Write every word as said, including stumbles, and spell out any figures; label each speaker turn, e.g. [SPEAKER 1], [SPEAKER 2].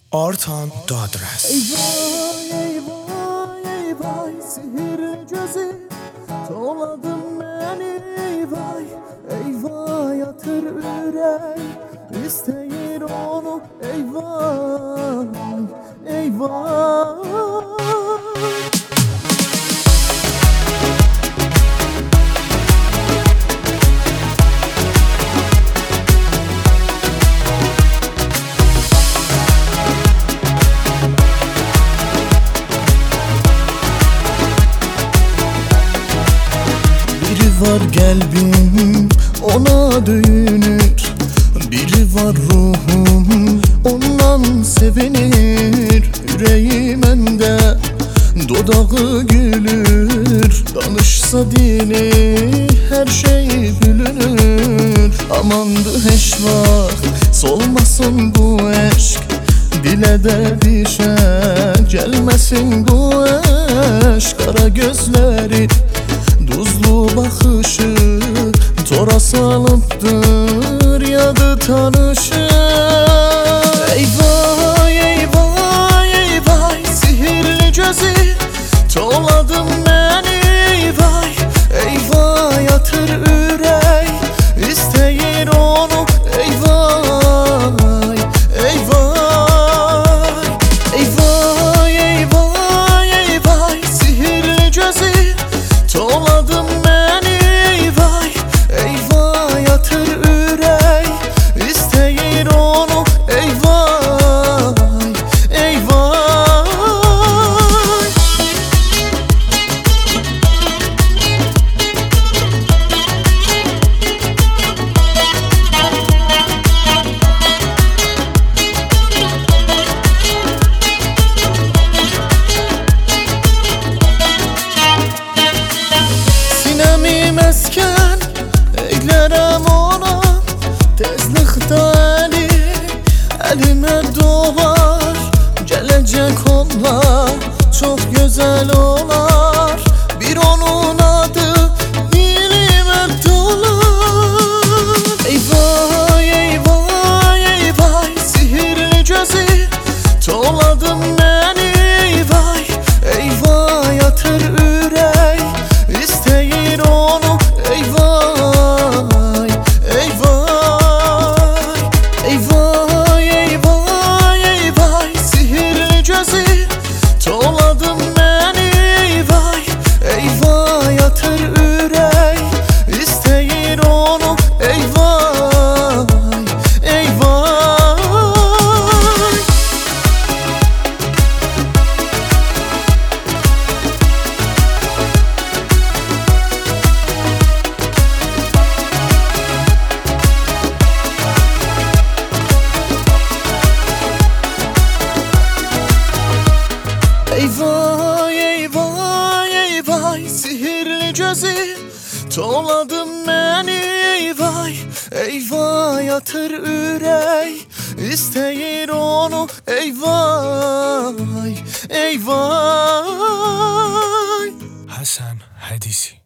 [SPEAKER 1] Artan Dadres.
[SPEAKER 2] Eyvah eyvah eyvah sihirli gözü Toladın beni eyvah eyvah yatır ürey İsteyir onu eyvah eyvah var kalbim ona dönür, biri var ruhum ondan sevinir. Yüreğim ende dodağı gülür, danışsa dili her şey gülünür. Amandı hiç vakt solmasın bu eşk, dile de düşer gelmesin bu eşk. Kara gözleri tuzlu bakışı tora salıptır yadı tanışı. Eyvah eyvah eyvah sihirli gözü toladım beni eyvah eyvah yatır ürey isteyir onu eyvah eyvah eyvah eyvah eyvah sihirli gözü toladım beni eyvah eyvah yatır ürey isteyir onu eyvah eyvah. Mesken eylerim ona tezlikte eli elime dolar gelecek onlar çok güzel olar bir onun adı dilime dolar. Eyvah eyvah eyvah sihirli gözü toladım beni eyvah eyvah yatır ürey isteyir onu eyvah eyvah eyvah eyvah eyvah sihirli gözü toladım beni eyvah eyvah yatır ürey isteyir onu eyvah eyvah. Eyvah eyvah eyvah sihirli gözü toladım beni eyvah eyvah yatır ürey isteyir onu eyvah eyvah.
[SPEAKER 1] Hasan Hadisi.